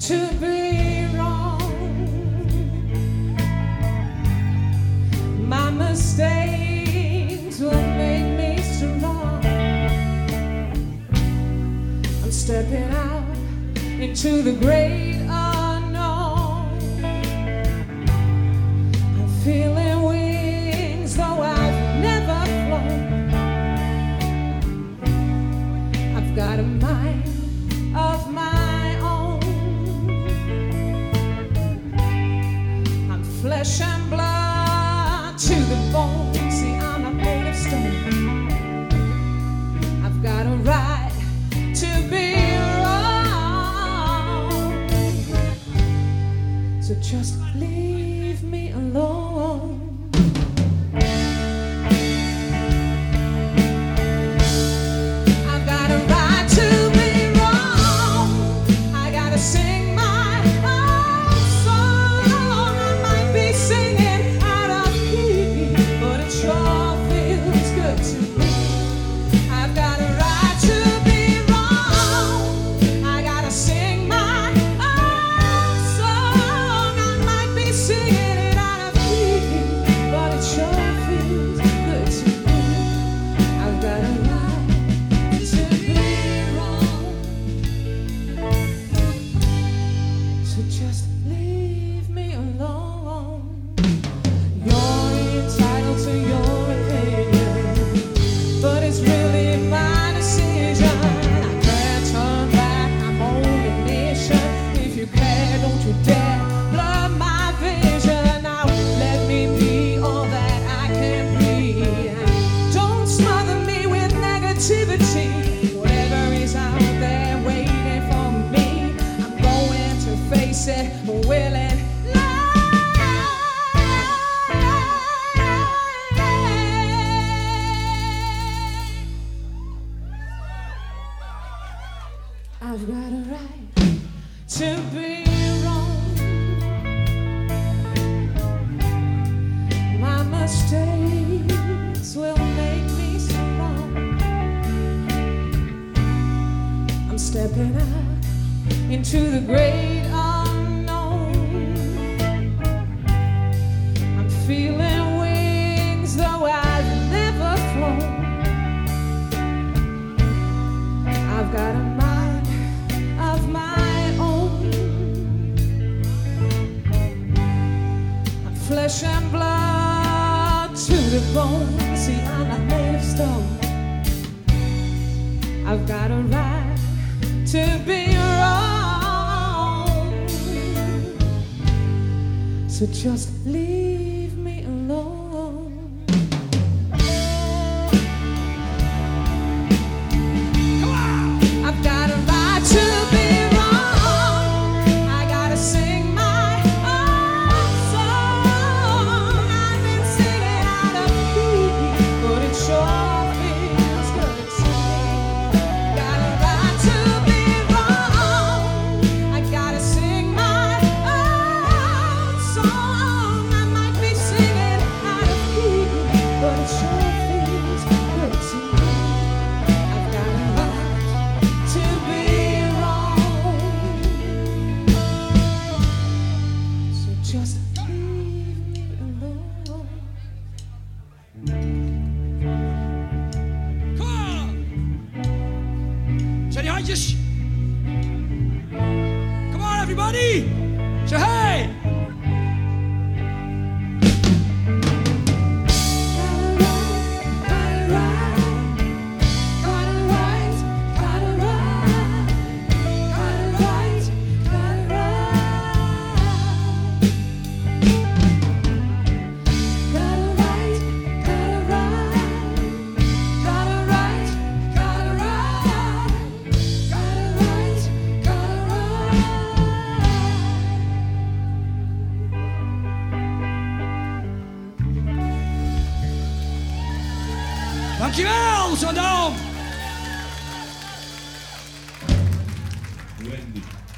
to be wrong. My mistakes will make me strong. I'm stepping out into the great unknown. I'm feeling wings though I've never flown. I've got a mind of my own. I'm flesh and blood to the bone. See, I'm not made of stone. I've got a right to be wrong. So just leave me alone. I've got a right to be wrong. I gotta sing my own song. I might be singing out of key, but it sure feels good to me. I've got a right to be wrong. I gotta sing my own song. I might be singing it out of key, but it sure feels good to me. I've got a right to be wrong. So just leave me alone. You're entitled to your opinion, but it's really my decision. I can't turn back, I'm on a mission. If you care, don't you dare blur my vision. Now let me be all that I can be. Don't smother me with negativity. Whatever is out there waiting for me, I'm going to face it willingly. I've got a right to be wrong. My mistakes will make me strong. I'm stepping out into the great unknown. I'm feeling wings though I've never flown. I've got a mind of my own. I'm flesh and blood to the bone. See, I'm not made of stone. I've got a right to be wrong. So just leave me alone. I've got a right to be wrong. I gotta sing my own song. I've been singing out of key, but it sure feels good to me. Got a right to be wrong. I gotta sing my own song. I might be singing out of key, but it sure feels good to me. I've got a right to be wrong. So just leave me alone. Come on! Say hi, just. Come on, everybody! Say hey! Dankjewel, Zandam! Wendy.